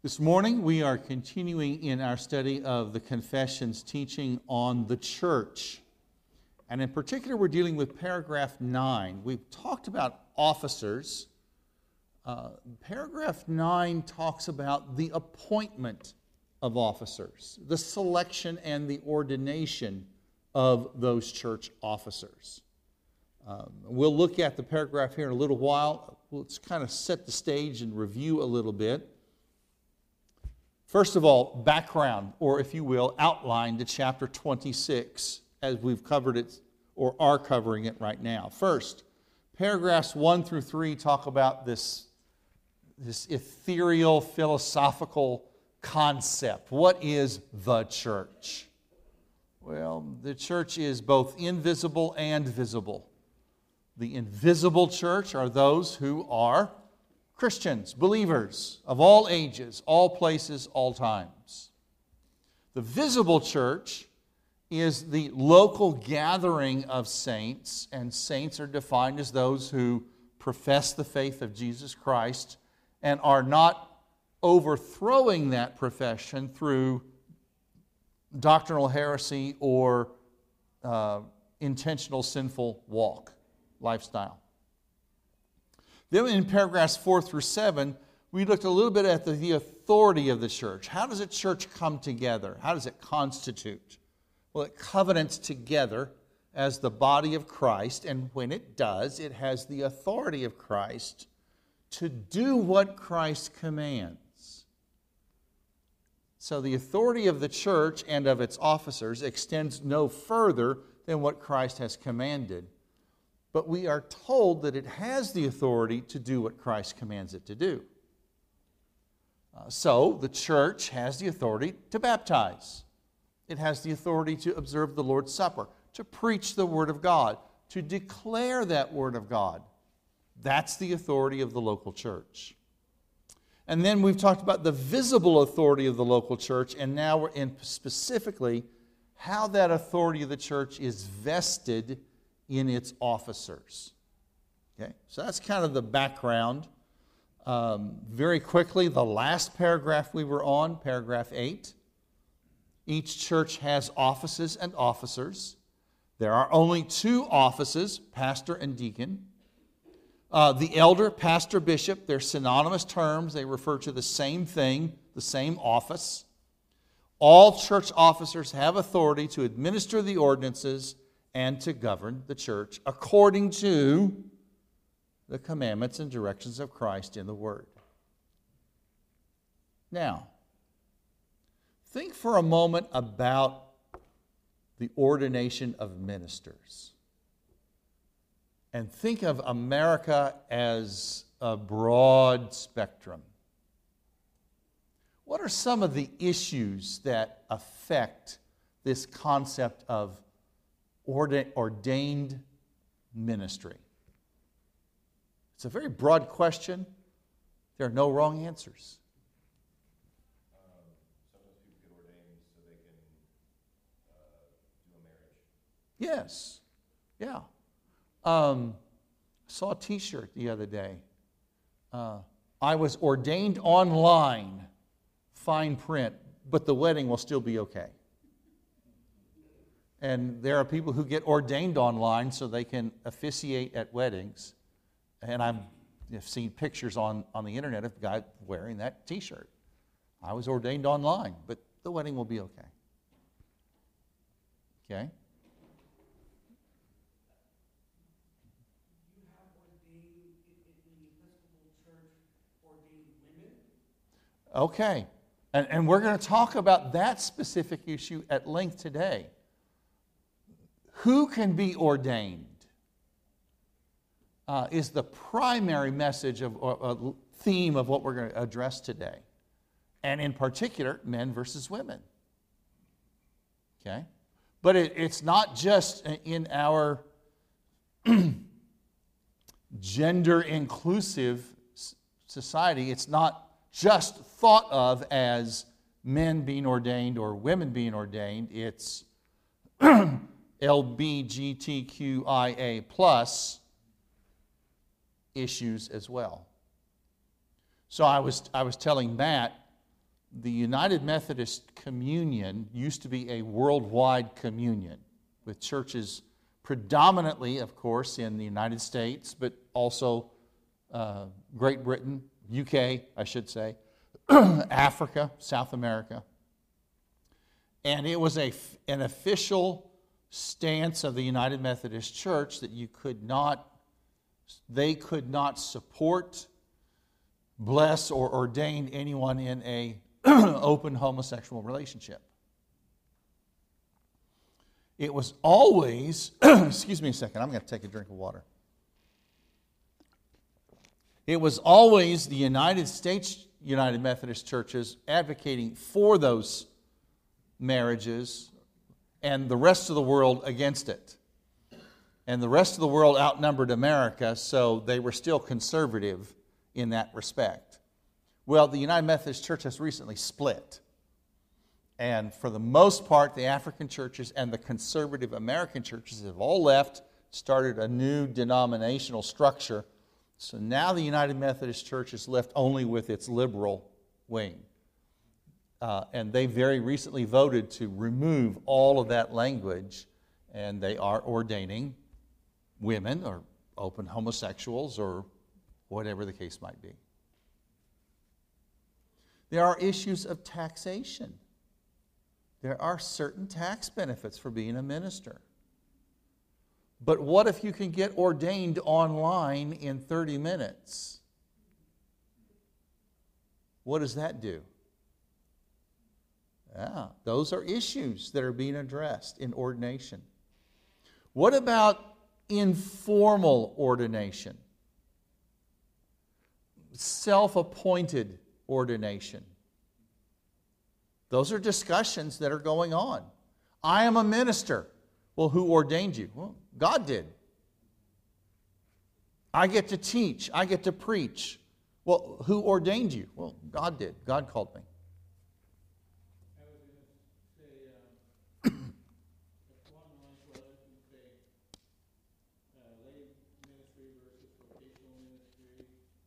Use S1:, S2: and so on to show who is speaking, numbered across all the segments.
S1: This morning we are continuing in our study of the Confession's teaching on the church. And in particular, we're dealing with paragraph 9. We've talked about officers. Paragraph 9 talks about the appointment of officers, the selection and the ordination of those church officers. We'll look at the paragraph here in a little while. Let's kind of set the stage and review a little bit. First of all, background, or if you will, outline to chapter 26 as we've covered it or are covering it right now. First, paragraphs 1 through 3 talk about this ethereal philosophical concept. What is the church? Well, the church is both invisible and visible. The invisible church are those who are Christians, believers of all ages, all places, all times. The visible church is the local gathering of saints, and saints are defined as those who profess the faith of Jesus Christ and are not overthrowing that profession through doctrinal heresy or intentional sinful lifestyle. Then in paragraphs 4 through 7, we looked a little bit at the authority of the church. How does a church come together? How does it constitute? Well, it covenants together as the body of Christ, and when it does, it has the authority of Christ to do what Christ commands. So the authority of the church and of its officers extends no further than what Christ has commanded. But we are told that it has the authority to do what Christ commands it to do. So the church has the authority to baptize. It has the authority to observe the Lord's Supper, to preach the Word of God, to declare that Word of God. That's the authority of the local church. And then we've talked about the visible authority of the local church, and now we're in specifically how that authority of the church is vested in its officers. Okay, so that's kind of the background. Very quickly, the last paragraph we were on, paragraph 8. Each church has offices and officers. There are only 2 offices, pastor and deacon. The elder, pastor, bishop, they're synonymous terms. They refer to the same thing, the same office. All church officers have authority to administer the ordinances and to govern the church according to the commandments and directions of Christ in the Word. Now, think for a moment about the ordination of ministers. And think of America as a broad spectrum. What are some of the issues that affect this concept of ordained ministry? It's a very broad question. There are no wrong answers.
S2: Sometimes people get ordained so they can do a marriage.
S1: Yes. Yeah. I saw a t-shirt the other day. I was ordained online, fine print, but the wedding will still be okay. And there are people who get ordained online so they can officiate at weddings. And I've seen pictures on the internet of a guy wearing that t-shirt. I was ordained online, but the wedding will be okay. Okay?
S3: You have ordained in the Episcopal Church, ordained women?
S1: Okay. And we're going to talk about that specific issue at length today. Who can be ordained is the primary message of theme of what we're going to address today. And in particular, men versus women. Okay? But it's not just in our gender-inclusive society. It's not just thought of as men being ordained or women being ordained. It's LGBTQIA+ issues as well. So I was telling Matt the United Methodist Communion used to be a worldwide communion with churches predominantly, of course, in the United States, but also Great Britain, UK, I should say, Africa, South America. And it was an official stance of the United Methodist Church that they could not support, bless, or ordain anyone in a open homosexual relationship. It was always, excuse me a second, I'm going to take a drink of water. It was always the United States United Methodist churches advocating for those marriages and the rest of the world against it. And the rest of the world outnumbered America, so they were still conservative in that respect. Well, the United Methodist Church has recently split. And for the most part, the African churches and the conservative American churches have all left, started a new denominational structure. So now the United Methodist Church is left only with its liberal wing. And they very recently voted to remove all of that language, and they are ordaining women or open homosexuals or whatever the case might be. There are issues of taxation. There are certain tax benefits for being a minister. But what if you can get ordained online in 30 minutes? What does that do? Yeah, those are issues that are being addressed in ordination. What about informal ordination? Self-appointed ordination. Those are discussions that are going on. I am a minister. Well, who ordained you? Well, God did. I get to teach. I get to preach. Well, who ordained you? Well, God did. God called me.
S3: I was going to say, along the lines where I can say lay ministry versus vocational ministry.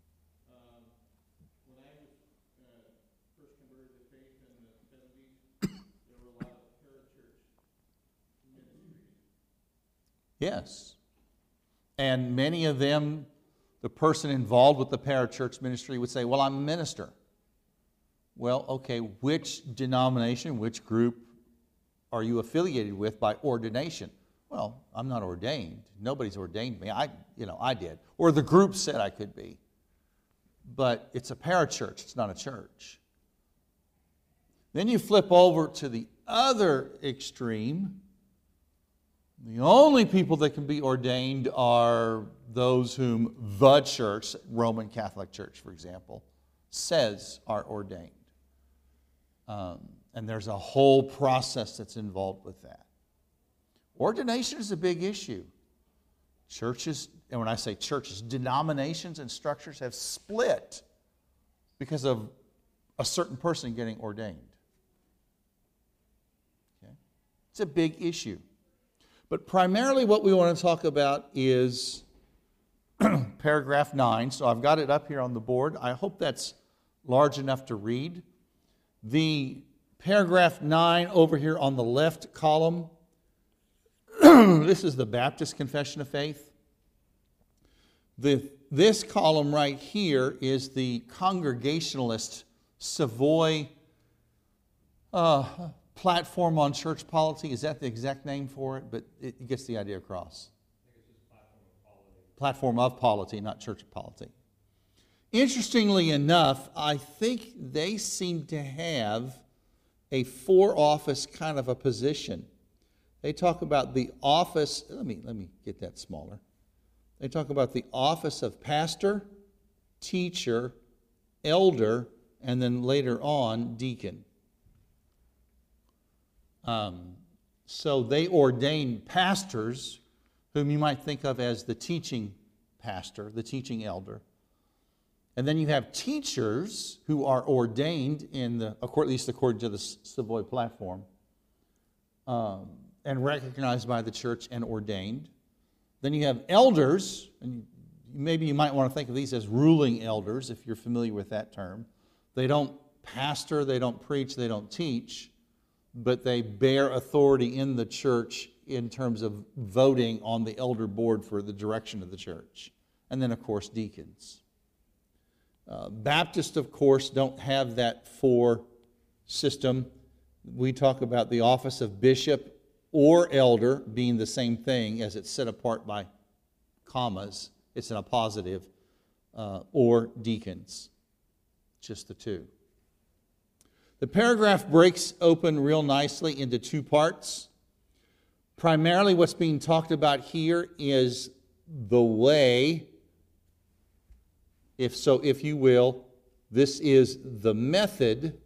S3: When I was first converted to faith in the 70s, there were a lot of parachurch ministries.
S1: Yes. And many of them, the person involved with the parachurch ministry would say, well, I'm a minister. Well, okay, which denomination, which group are you affiliated with by ordination? Well, I'm not ordained. Nobody's ordained me. I did. Or the group said I could be. But it's a parachurch. It's not a church. Then you flip over to the other extreme. The only people that can be ordained are those whom the church, Roman Catholic Church, for example, says are ordained. And there's a whole process that's involved with that. Ordination is a big issue. Churches, and when I say churches, denominations and structures have split because of a certain person getting ordained. Okay? It's a big issue. But primarily what we want to talk about is paragraph 9. So I've got it up here on the board. I hope that's large enough to read. The paragraph 9 over here on the left column, this is the Baptist Confession of Faith. This column right here is the Congregationalist Savoy Platform on Church Polity. Is that the exact name for it? But it gets the idea across.
S2: I think it's just
S1: Platform of Polity, not Church of Polity. Interestingly enough, I think they seem to have a for-office kind of a position. They talk about the office, let me get that smaller. They talk about the office of pastor, teacher, elder, and then later on, deacon. So they ordain pastors, whom you might think of as the teaching pastor, the teaching elder. And then you have teachers who are ordained at least according to the Savoy Platform, and recognized by the church and ordained. Then you have elders, and maybe you might want to think of these as ruling elders, if you're familiar with that term. They don't pastor, they don't preach, they don't teach, but they bear authority in the church in terms of voting on the elder board for the direction of the church. And then, of course, deacons. Baptists, of course, don't have that four system. We talk about the office of bishop or elder being the same thing, as it's set apart by commas. It's in a positive, or deacons. Just the two. The paragraph breaks open real nicely into two parts. Primarily what's being talked about here is the way, if you will, this is the method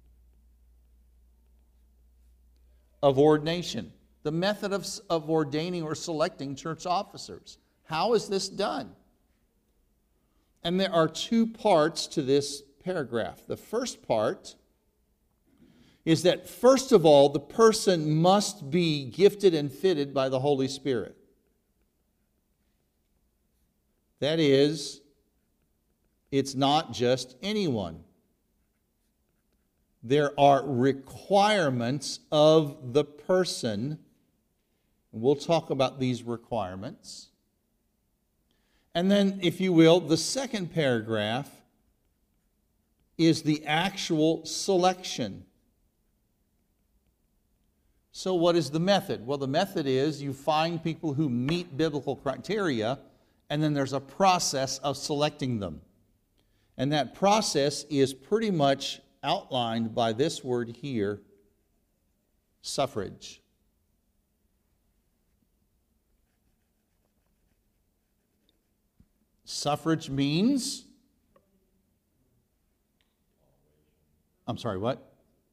S1: of ordination. The method of ordaining or selecting church officers. How is this done? And there are two parts to this paragraph. The first part is that, first of all, the person must be gifted and fitted by the Holy Spirit. That is, it's not just anyone. There are requirements of the person. We'll talk about these requirements. And then, if you will, the second paragraph is the actual selection. So what is the method? Well, the method is you find people who meet biblical criteria, and then there's a process of selecting them. And that process is pretty much outlined by this word here, suffrage. Suffrage means, I'm sorry, what?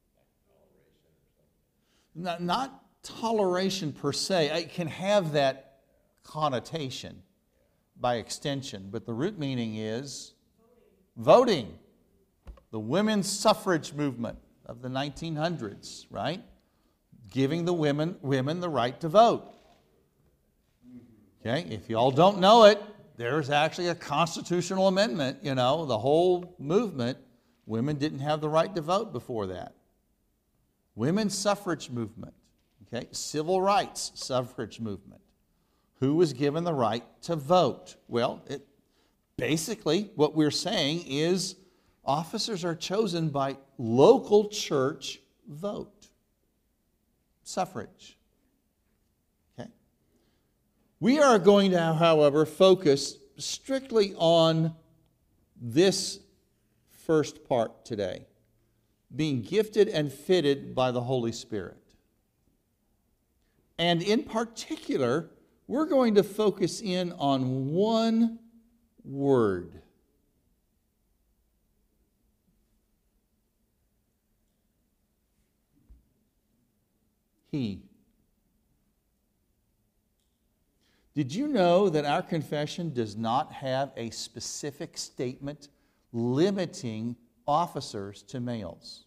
S1: Not toleration per se. It can have that connotation by extension, but the root meaning is voting. The women's suffrage movement of the 1900s, right? Giving the women the right to vote. Okay, if you all don't know it, there's actually a constitutional amendment, the whole movement. Women didn't have the right to vote before that. Women's suffrage movement, okay? Civil rights suffrage movement. Who was given the right to vote? Well, basically what we're saying is officers are chosen by local church vote. Suffrage. Okay? We are going to, however, focus strictly on this first part today. Being gifted and fitted by the Holy Spirit. And in particular, we're going to focus in on one word. He. Did you know that our confession does not have a specific statement limiting officers to males?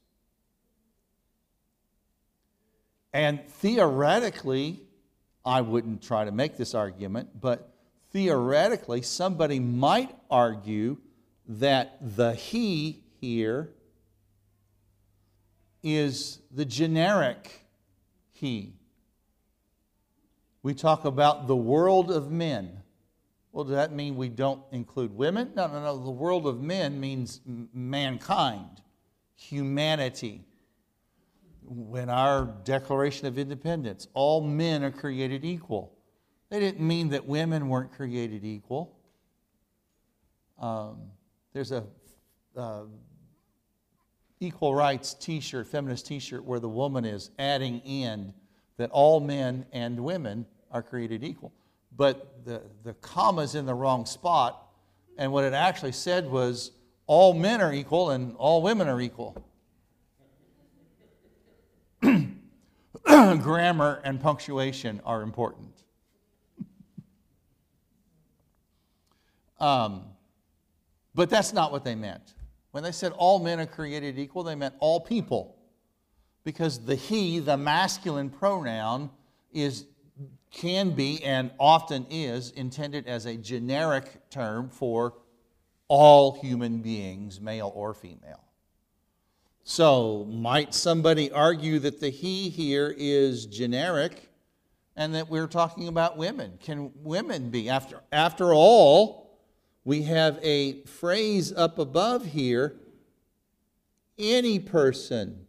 S1: And theoretically, I wouldn't try to make this argument, but theoretically, somebody might argue that the he here is the generic he. We talk about the world of men. Well, does that mean we don't include women? No. The world of men means mankind, humanity. When our Declaration of Independence, all men are created equal. They didn't mean that women weren't created equal. There's a equal rights t-shirt, feminist t-shirt, where the woman is adding in that all men and women are created equal. But the comma's in the wrong spot, and what it actually said was all men are equal and all women are equal. Grammar and punctuation are important. But that's not what they meant. When they said all men are created equal, they meant all people. Because the he, the masculine pronoun, can be and often is intended as a generic term for all human beings, male or female. So, might somebody argue that the he here is generic and that we're talking about women? Can women be? After all, we have a phrase up above here, any person.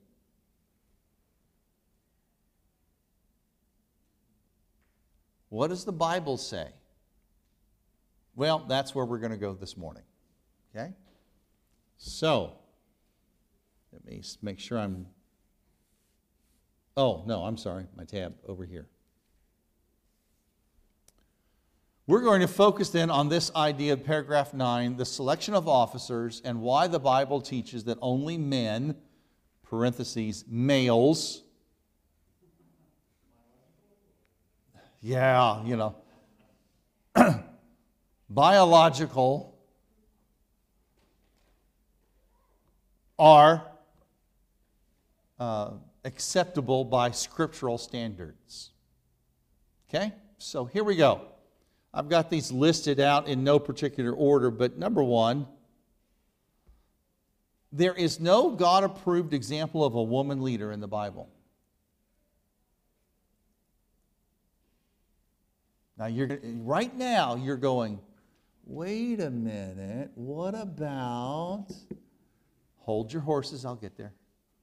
S1: What does the Bible say? Well, that's where we're going to go this morning. Okay? So, let me make sure I'm... Oh, no, I'm sorry. My tab over here. We're going to focus then on this idea of paragraph 9, the selection of officers, and why the Bible teaches that only men, parentheses, males... Yeah, you know. Biological are acceptable by scriptural standards. Okay? So here we go. I've got these listed out in no particular order, but number one, there is no God-approved example of a woman leader in the Bible. Now, right now, you're going, wait a minute, what about... Hold your horses, I'll get there.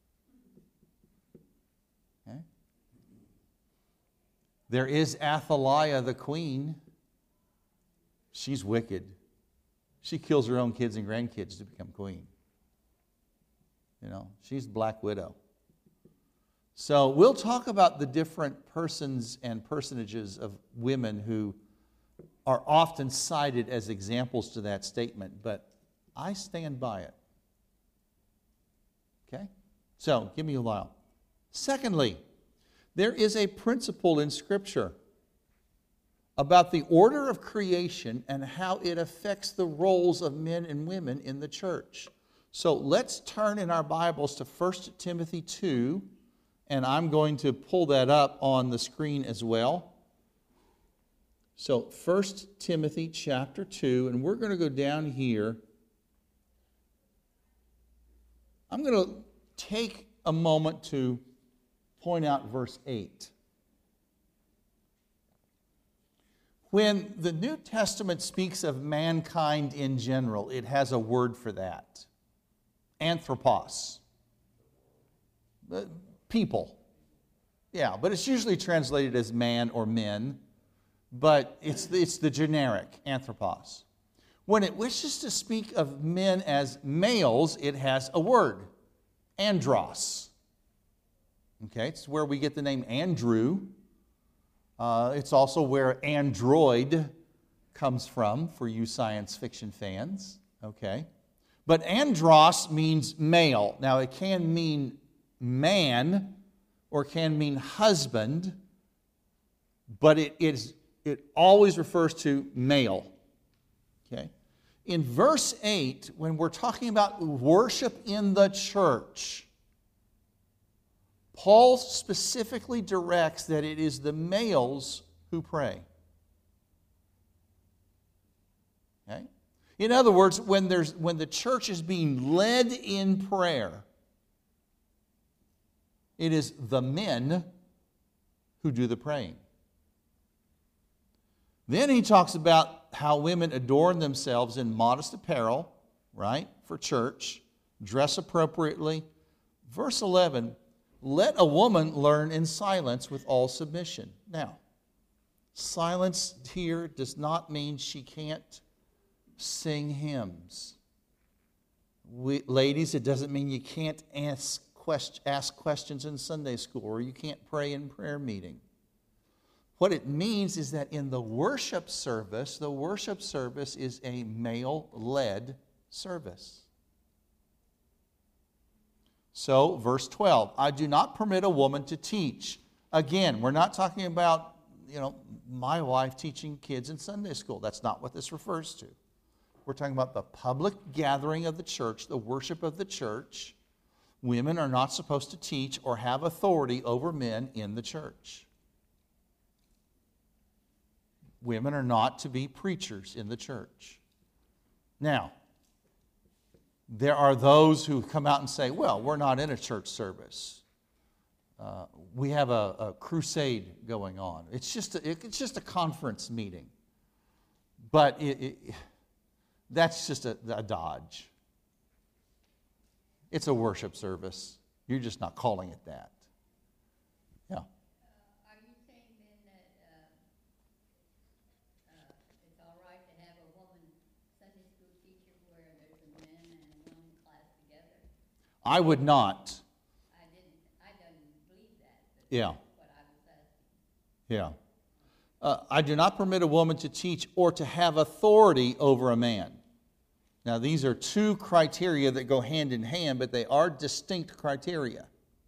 S1: Okay? There is Athaliah the queen. She's wicked. She kills her own kids and grandkids to become queen. You know, she's Black Widow. So we'll talk about the different persons and personages of women who are often cited as examples to that statement, but I stand by it. Okay? So, give me a while. Secondly, there is a principle in Scripture about the order of creation and how it affects the roles of men and women in the church. So let's turn in our Bibles to 1 Timothy 2, and I'm going to pull that up on the screen as well. So 1 Timothy chapter 2, and we're going to go down here. I'm going to take a moment to point out verse 8. When the New Testament speaks of mankind in general, it has a word for that. Anthropos. People. Yeah, but it's usually translated as man or men, but it's the generic, anthropos. When it wishes to speak of men as males, it has a word, andros. Okay, it's where we get the name Andrew. It's also where android comes from for you science fiction fans. Okay, but andros means male. Now it can mean man or can mean husband, but it always refers to male. Okay. In verse 8, when we're talking about worship in the church, Paul specifically directs that it is the males who pray. Okay? In other words, when the church is being led in prayer, it is the men who do the praying. Then he talks about how women adorn themselves in modest apparel, right, for church, dress appropriately. Verse 11, let a woman learn in silence with all submission. Now, silence here does not mean she can't sing hymns. Ladies, it doesn't mean you can't ask questions in Sunday school or you can't pray in prayer meeting. What it means is that in the worship service is a male-led service. So, verse 12, I do not permit a woman to teach. Again, we're not talking about, my wife teaching kids in Sunday school. That's not what this refers to. We're talking about the public gathering of the church, the worship of the church. Women are not supposed to teach or have authority over men in the church. Women are not to be preachers in the church. Now, There are those who come out and say, well, we're not in a church service. We have a crusade going on. It's just a conference meeting. But that's just a dodge. It's a worship service. You're just not calling it that. Yeah.
S4: Are you saying then that it's all right to have a woman Sunday school teacher where there's a men and a woman class together?
S1: I would not.
S4: I don't believe that, but
S1: Yeah.
S4: that's what I was asking.
S1: Yeah. I do not permit a woman to teach or to have authority over a man. Now, these are two criteria that go hand in hand, but they are distinct criteria.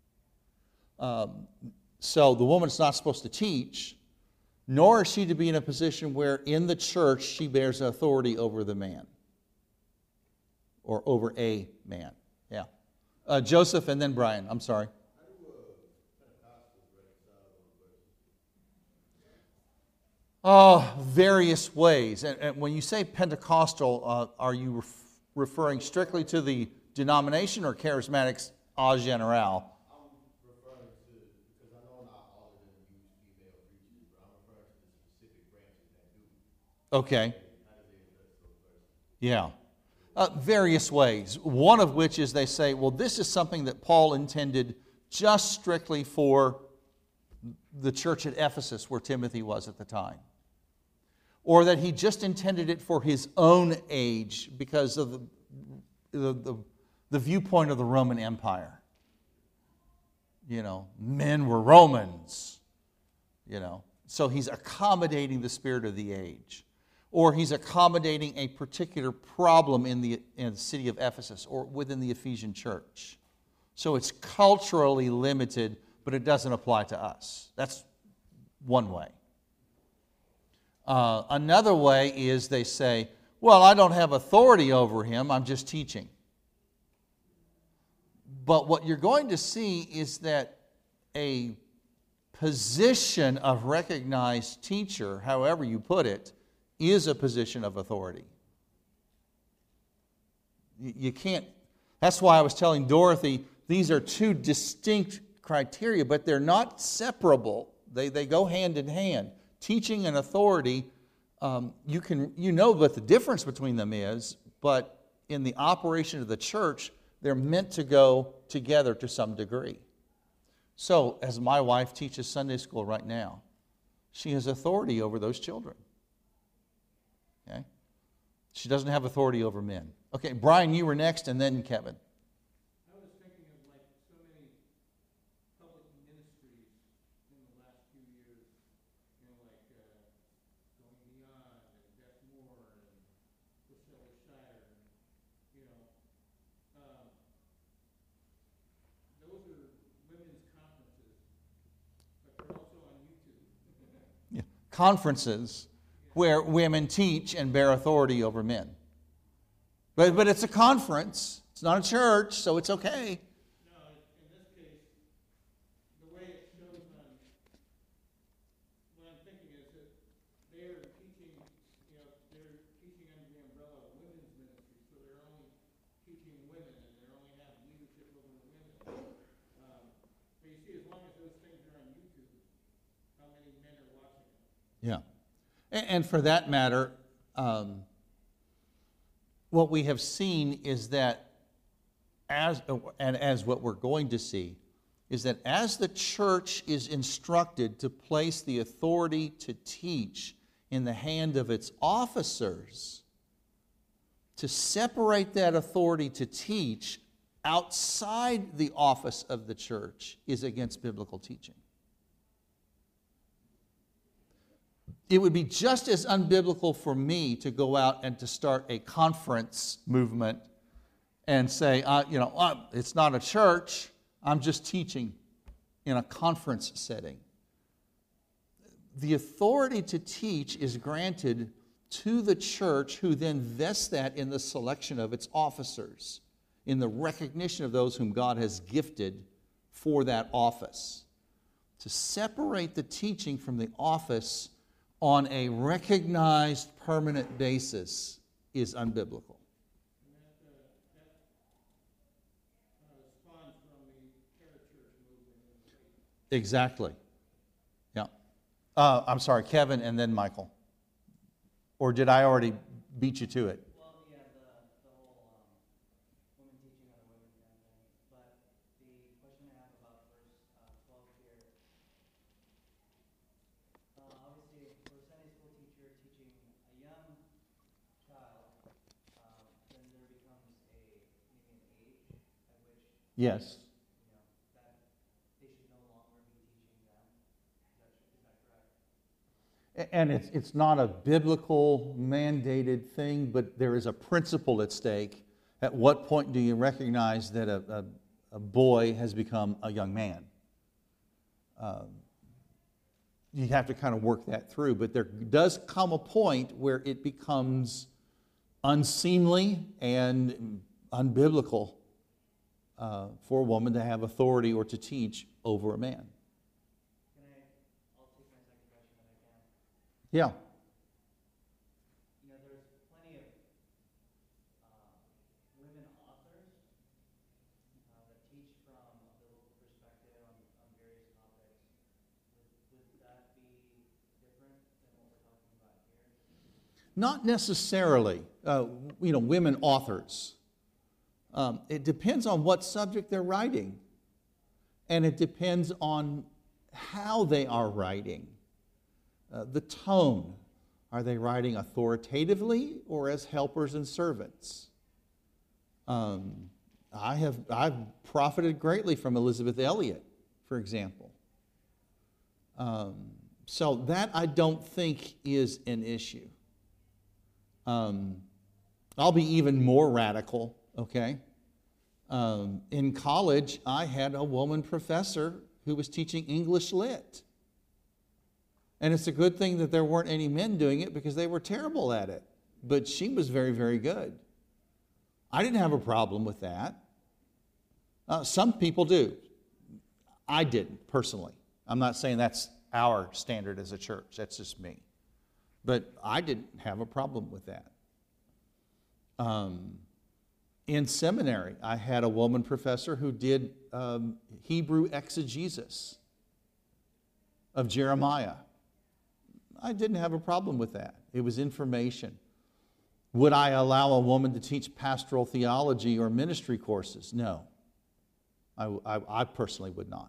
S1: So the woman's not supposed to teach, nor is she to be in a position where in the church she bears authority over the man or over a man. Yeah. Joseph and then Brian. I'm sorry. Various ways. And when you say Pentecostal, are you referring strictly to the denomination or charismatics en general?
S2: I'm referring to, because I know not all of them use female preachers, but I'm referring to the specific branches that do.
S1: Okay.
S2: How do they address those verses?
S1: Yeah. Various ways. One of which is they say, well, this is something that Paul intended just strictly for the church at Ephesus where Timothy was at the time. Or that he just intended it for his own age because of the viewpoint of the Roman Empire. You know, men were Romans. You know, so he's accommodating the spirit of the age. Or he's accommodating a particular problem in the city of Ephesus or within the Ephesian church. So it's culturally limited, but it doesn't apply to us. That's one way. Another way is they say, well, I don't have authority over him, I'm just teaching. But what you're going to see is that a position of recognized teacher, however you put it, is a position of authority. You can't, that's why I was telling Dorothy, these are two distinct criteria, but they're not separable. They go hand in hand. Teaching and authority, you know what the difference between them is, but in the operation of the church, they're meant to go together to some degree. So, as my wife teaches Sunday school right now, she has authority over those children. Okay? She doesn't have authority over men. Okay, Brian, you were next, and then Kevin.
S3: I was thinking of like so many public ministries in the last few years, you know, like Going Beyond and Beth Moore and Priscilla Shire, you know. Those are women's conferences, but they're also on YouTube.
S1: Yeah. Conferences where women teach and bear authority over men. But it's a conference. It's not a church, so it's okay.
S3: No, in this case, the way it shows on, what I'm thinking is that they're teaching, you know, they're teaching under the umbrella of women's ministry, so they're only teaching women and they only have leadership over women. But you see, as long as those things are on YouTube, how many men are watching them?
S1: Yeah. And for that matter, what we have seen is that, as what we're going to see, is that as the church is instructed to place the authority to teach in the hand of its officers, to separate that authority to teach outside the office of the church is against biblical teaching. It would be just as unbiblical for me to go out and to start a conference movement and say, it's not a church, I'm just teaching in a conference setting. The authority to teach is granted to the church, who then vests that in the selection of its officers, in the recognition of those whom God has gifted for that office. To separate the teaching from the office on a recognized permanent basis is unbiblical.
S3: And that
S1: Exactly. Yeah. I'm sorry, Kevin and then Michael. Or did I already beat you to it?
S5: Well, yeah, the whole women teaching other women kind of thing. But the question I have about verse 12 here, obviously for a Sunday school teacher teaching a young child, then there becomes maybe an age at which
S1: Yes.
S5: that they should no longer be teaching them. Is that correct?
S1: And it's not a biblical mandated thing, but there is a principle at stake. At what point do you recognize that a boy has become a young man? You have to kind of work that through, but there does come a point where it becomes unseemly and unbiblical for a woman to have authority or to teach over a man.
S5: I'll take my second question when I can.
S1: Yeah.
S5: There's plenty of women authors that teach from a biblical perspective on various topics. Would that be different than what we're talking about here?
S1: Not necessarily, women authors. It depends on what subject they're writing. And it depends on how they are writing. The tone. Are they writing authoritatively or as helpers and servants? I've profited greatly from Elizabeth Elliot, for example. So that I don't think is an issue. I'll be even more radical, okay? In college, I had a woman professor who was teaching English Lit. And it's a good thing that there weren't any men doing it because they were terrible at it. But she was very, very good. I didn't have a problem with that. Some people do. I didn't, personally. I'm not saying that's our standard as a church. That's just me. But I didn't have a problem with that. In seminary, I had a woman professor who did Hebrew exegesis of Jeremiah. I didn't have a problem with that. It was information. Would I allow a woman to teach pastoral theology or ministry courses? No. I personally would not.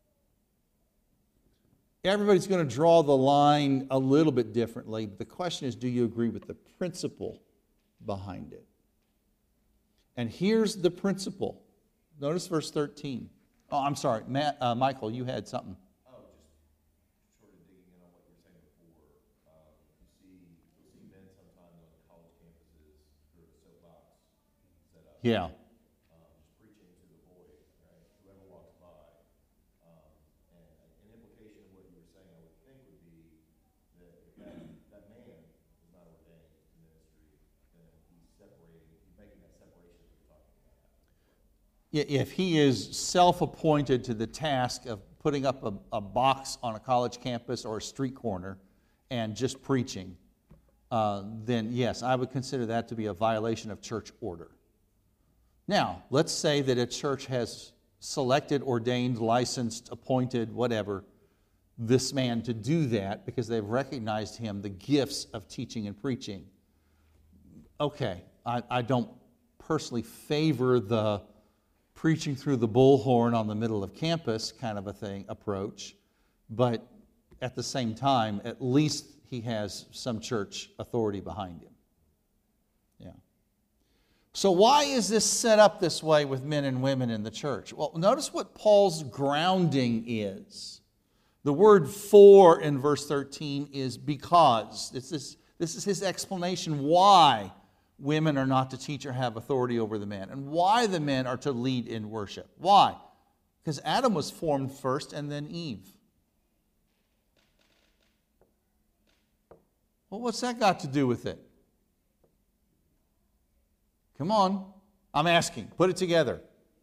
S1: Everybody's going to draw the line a little bit differently, but the question is, do you agree with the principle behind it? And here's the principle. Notice verse 13. Oh, I'm sorry, Michael, you had something.
S2: Oh, just sort of digging in on what you were saying before. You'll see men sometimes on college campuses through a soapbox set up.
S1: Yeah.
S2: Just preaching to the boys, right? Whoever walks by. And an implication of what you were saying, I would think, would be that if that man is not ordained to ministry, then he's making that separation that you're talking about.
S1: If he is self-appointed to the task of putting up a box on a college campus or a street corner and just preaching, then yes, I would consider that to be a violation of church order. Now, let's say that a church has selected, ordained, licensed, appointed, whatever, this man to do that because they've recognized him, the gifts of teaching and preaching. Okay, I don't personally favor the preaching through the bullhorn on the middle of campus kind of a thing approach, but at the same time, at least he has some church authority behind him. Yeah. So why is this set up this way with men and women in the church? Well, notice what Paul's grounding is. The word "for" in verse 13 is because. This is his explanation why women are not to teach or have authority over the men, and why the men are to lead in worship. Why? Because Adam was formed first and then Eve. Well, what's that got to do with it? Come on. I'm asking. Put it together.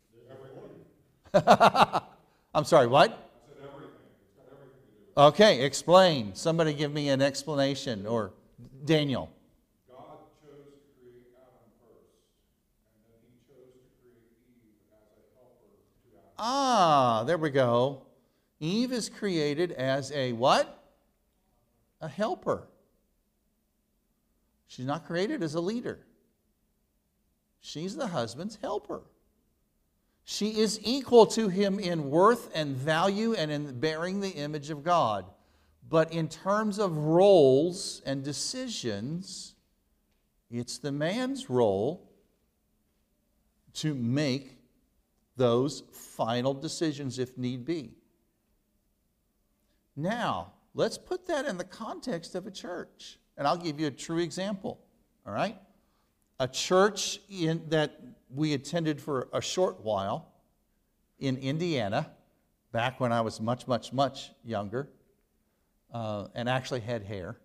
S1: I'm sorry, what?
S6: I said everything. It's got everything to do with it.
S1: Okay, explain. Somebody give me an explanation. Or Daniel.
S6: God chose to create Adam first, and then he chose to create Eve as a helper to Adam.
S1: Ah, there we go. Eve is created as a what? A helper. She's not created as a leader. She's the husband's helper. She is equal to him in worth and value and in bearing the image of God. But in terms of roles and decisions, it's the man's role to make those final decisions if need be. Now, let's put that in the context of a church. And I'll give you a true example, all right? A church that we attended for a short while in Indiana, back when I was much, much, much younger, and actually had hair.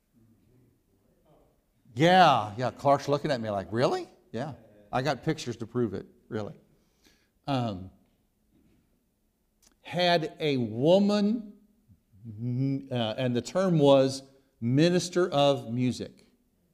S1: Yeah, Clark's looking at me like, really? Yeah, I got pictures to prove it, really. Had a woman, and the term was minister of music.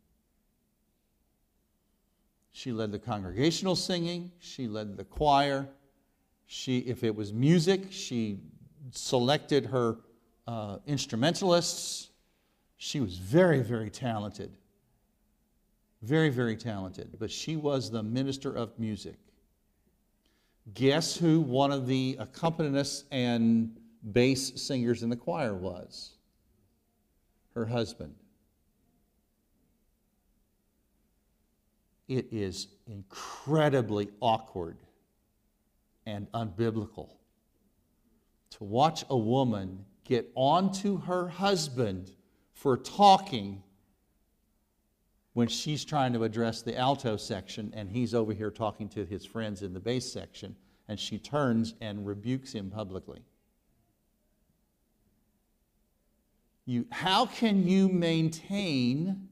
S1: She led the congregational singing. She led the choir. If it was music, she selected her instrumentalists. She was very, very talented. Very, very talented. But she was the minister of music. Guess who one of the accompanists and bass singers in the choir was? Her husband. It is incredibly awkward and unbiblical to watch a woman get onto her husband for talking when she's trying to address the alto section and he's over here talking to his friends in the bass section, and she turns and rebukes him publicly. How can you maintain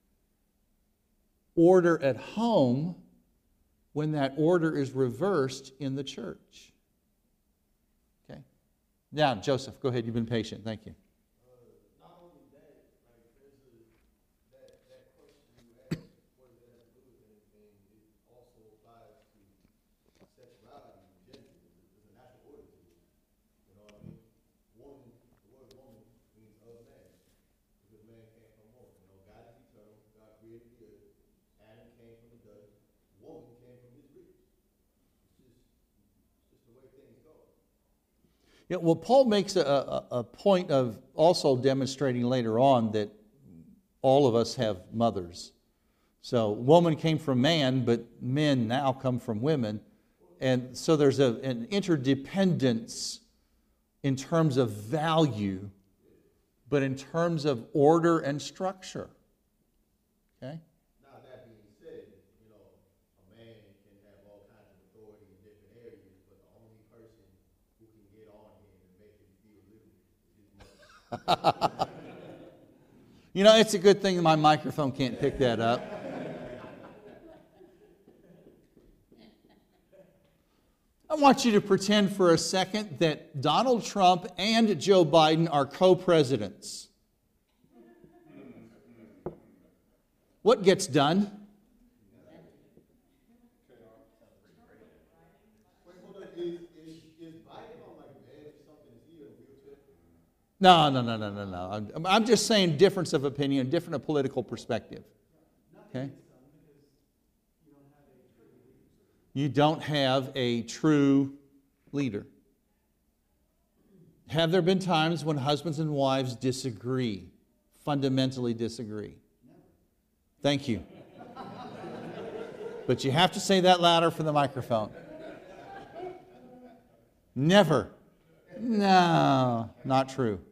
S1: order at home when that order is reversed in the church? Okay. Now, Joseph, go ahead. You've been patient. Thank you.
S2: Not only that, like that question you asked, what does that have to do with anything? It also applies to sexuality and gender. There's a natural order to it. You know what I mean? Woman, the word woman means of man, because man came from woman. You know, God is eternal. God created the earth. Adam came from the dust. Woman came from his ribs. It's just the way things go.
S1: Yeah, well, Paul makes a point of also demonstrating later on that all of us have mothers. So woman came from man, but men now come from women. And so there's an interdependence in terms of value, but in terms of order and structure. Okay?
S2: Now, that being said, you know, a man can have all kinds of authority in different areas, but the only person who can get on him and make him feel little is his mother.
S1: You know, it's a good thing my microphone can't pick that up. I want you to pretend for a second that Donald Trump and Joe Biden are co-presidents. What gets done?
S2: Wait, hold on. Is Biden on like bed or something? Is he in a wheelchair?
S1: No. I'm just saying difference of opinion, different political perspective. Okay? You don't have a true leader. Have there been times when husbands and wives disagree, fundamentally disagree? Thank you. But you have to say that louder for the microphone. Never. No, not true.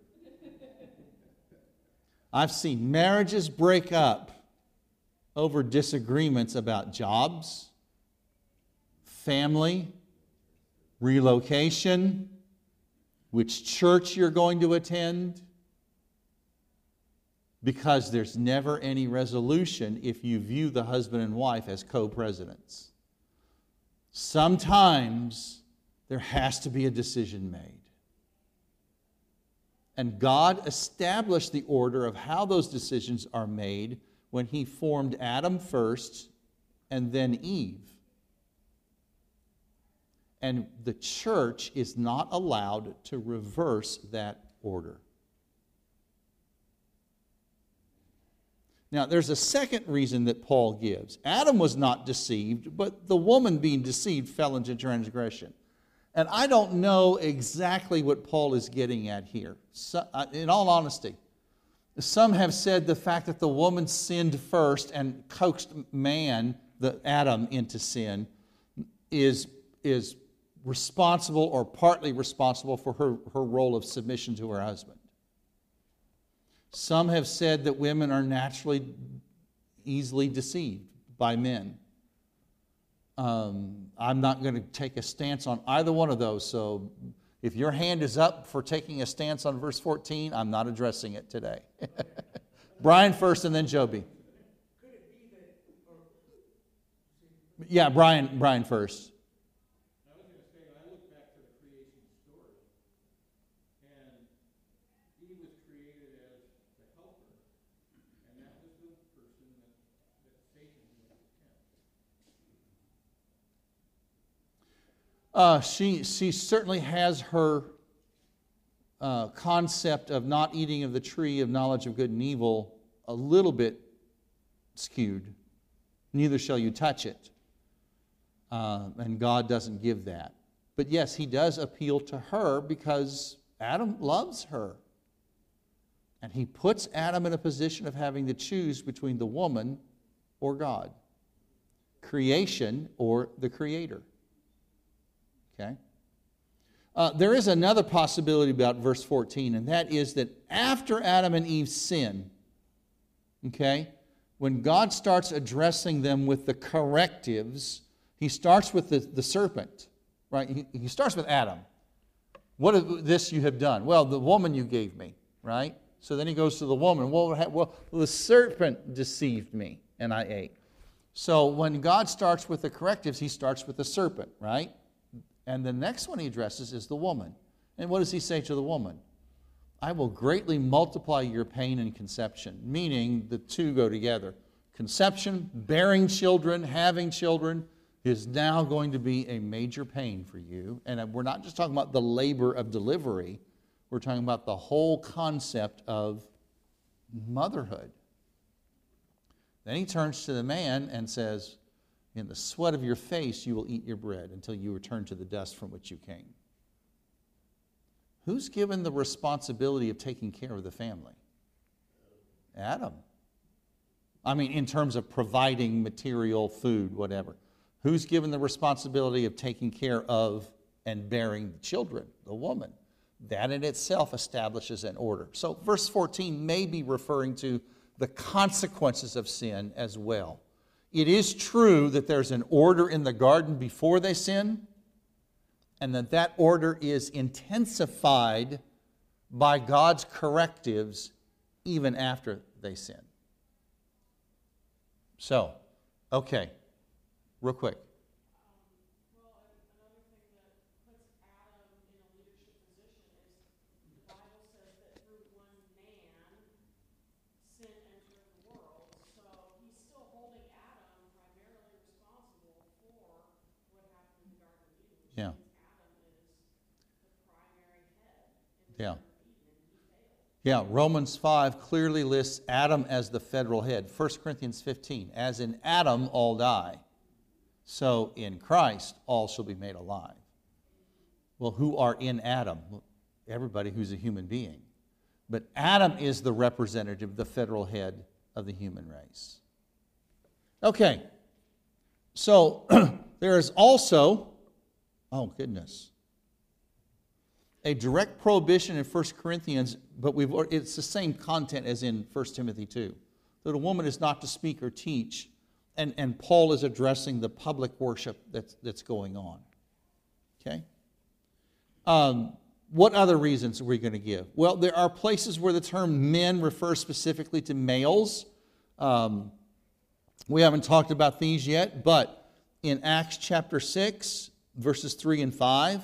S1: I've seen marriages break up over disagreements about jobs, family, relocation, which church you're going to attend, because there's never any resolution if you view the husband and wife as co-presidents. Sometimes there has to be a decision made. And God established the order of how those decisions are made when He formed Adam first and then Eve. And the church is not allowed to reverse that order. Now, there's a second reason that Paul gives. Adam was not deceived, but the woman being deceived fell into transgression. And I don't know exactly what Paul is getting at here. So, in all honesty, some have said the fact that the woman sinned first and coaxed Adam into sin is responsible or partly responsible for her role of submission to her husband. Some have said that women are naturally easily deceived by men. I'm not going to take a stance on either one of those, so if your hand is up for taking a stance on verse 14, I'm not addressing it today. Brian first and then Joby.
S3: Could it be that,
S1: Yeah, Brian first.
S3: I was going to say, I look back to the creation story, and Eve was created as the helper, and that was the person that Satan was to tempt.
S1: She certainly has her concept of not eating of the tree of knowledge of good and evil a little bit skewed. Neither shall you touch it. And God doesn't give that. But yes, he does appeal to her because Adam loves her. And he puts Adam in a position of having to choose between the woman or God, creation or the Creator. Okay? There is another possibility about verse 14, and that is that after Adam and Eve sin, okay, when God starts addressing them with the correctives, he starts with the serpent, right? He starts with Adam. What is this you have done? Well, the woman you gave me, right? So then he goes to the woman. Well, the serpent deceived me, and I ate. So when God starts with the correctives, he starts with the serpent, right? And the next one he addresses is the woman. And what does he say to the woman? I will greatly multiply your pain in conception, meaning the two go together. Conception, bearing children, having children is now going to be a major pain for you. And we're not just talking about the labor of delivery. We're talking about the whole concept of motherhood. Then he turns to the man and says, in the sweat of your face you will eat your bread until you return to the dust from which you came. Who's given the responsibility of taking care of the family? Adam. I mean, in terms of providing material, food, whatever. Who's given the responsibility of taking care of and bearing the children? The woman. That in itself establishes an order. So verse 14 may be referring to the consequences of sin as well. It is true that there's an order in the garden before they sin, and that order is intensified by God's correctives even after they sin. So, okay, real quick.
S7: Well, another thing that puts Adam in a leadership position is the Bible says that through one man, sin entered the world. So he's still holding Adam primarily responsible for what happened in the Garden of Eden, which
S1: Yeah.
S7: means Adam is the primary head in the
S1: Yeah.
S7: Garden of Eden, and he failed.
S1: Yeah, Romans 5 clearly lists Adam as the federal head. 1 Corinthians 15, as in Adam all die, so in Christ all shall be made alive. Well, who are in Adam? Everybody who's a human being. But Adam is the representative, the federal head of the human race. Okay, so there is also, oh goodness, a direct prohibition in 1 Corinthians, but it's the same content as in 1 Timothy 2, that a woman is not to speak or teach, and Paul is addressing the public worship that's going on. Okay? What other reasons are we going to give? Well, there are places where the term men refers specifically to males. We haven't talked about these yet, but in Acts chapter 6, verses 3 and 5,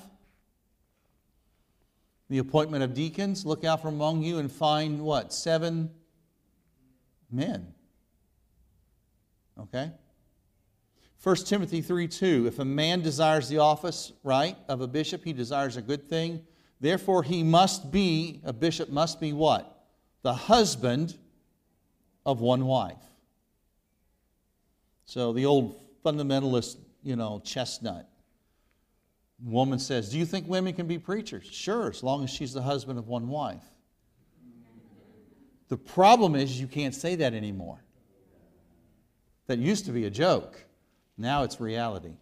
S1: the appointment of deacons, look out from among you and find what? 7 men. Okay? 1 Timothy 3:2, if a man desires the office, right, of a bishop, he desires a good thing. Therefore, a bishop must be what? The husband of one wife. So the old fundamentalist, chestnut. Woman says, do you think women can be preachers? Sure, as long as she's the husband of one wife. The problem is you can't say that anymore. That used to be a joke. Now it's reality.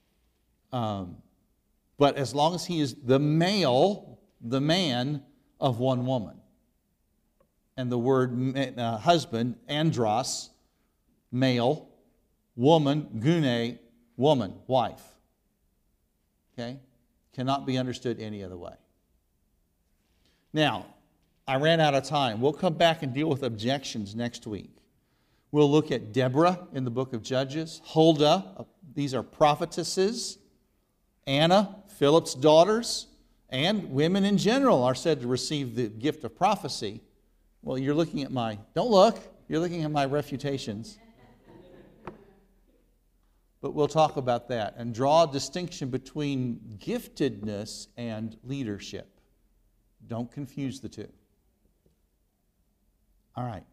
S1: But as long as he is the man of one woman. And the word husband, andros, male, woman, gune, woman, wife. Okay? Cannot be understood any other way. Now, I ran out of time. We'll come back and deal with objections next week. We'll look at Deborah in the book of Judges, Huldah, these are prophetesses, Anna, Philip's daughters, and women in general are said to receive the gift of prophecy. Well, you're looking at don't look, you're looking at my refutations. But we'll talk about that and draw a distinction between giftedness and leadership. Don't confuse the two. All right.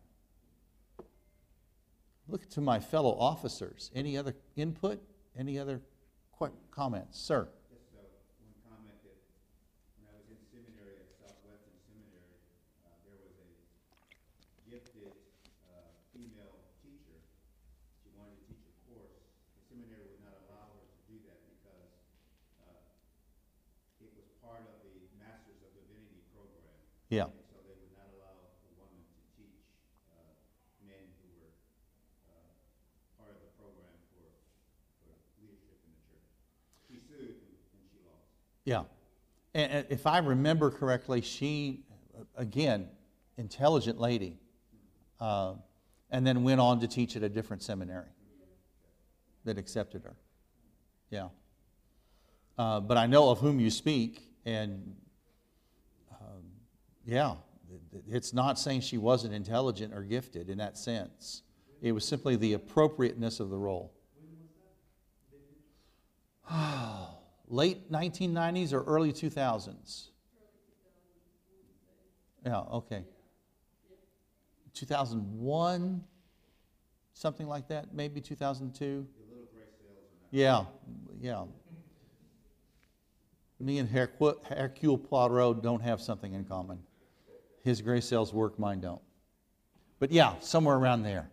S1: Look to my fellow officers. Any other input? Any other comments? Sir?
S8: Just one comment that when I was in seminary at Southwestern Seminary, there was a gifted female teacher. She wanted to teach a course. The seminary would not allow her to do that because it was part of the Masters of Divinity program.
S1: Yeah.
S8: And so they would not allow a woman to teach men who were part of the program for leadership in the church. She sued and she lost.
S1: Yeah. And if I remember correctly, she, again, intelligent lady, and then went on to teach at a different seminary that accepted her. Yeah. But I know of whom you speak, and yeah, it's not saying she wasn't intelligent or gifted in that sense. It was simply the appropriateness of the role. Late 1990s or early 2000s? Yeah, okay. 2001, something like that, maybe 2002. Yeah. Me and Hercule Poirot don't have something in common. His gray cells work, mine don't. But yeah, somewhere around there.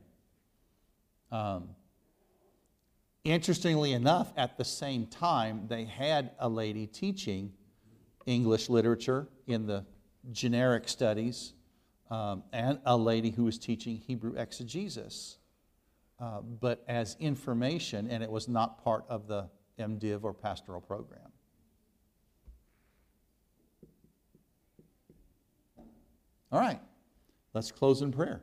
S1: Interestingly enough, at the same time, they had a lady teaching English literature in the generic studies, and a lady who was teaching Hebrew exegesis, but as information, and it was not part of the MDiv or pastoral program. All right, let's close in prayer.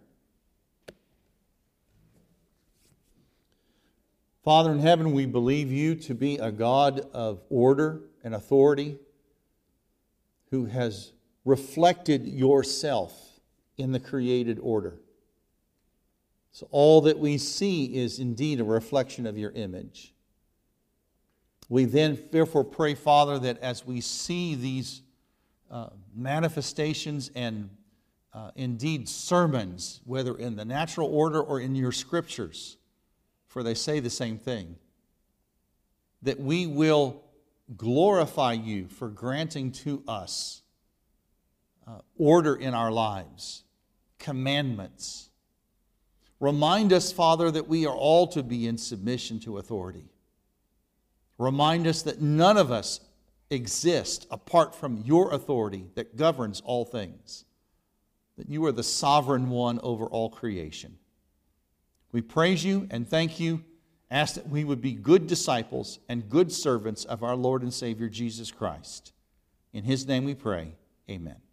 S1: Father in heaven, we believe you to be a God of order and authority who has reflected yourself in the created order. So all that we see is indeed a reflection of your image. We then therefore pray, Father, that as we see these manifestations and indeed sermons, whether in the natural order or in your scriptures, for they say the same thing, that we will glorify you for granting to us order in our lives, commandments. Remind us, Father, that we are all to be in submission to authority. Remind us that none of us exist apart from your authority that governs all things, that you are the sovereign one over all creation. We praise you and thank you. Ask that we would be good disciples and good servants of our Lord and Savior Jesus Christ. In his name we pray. Amen.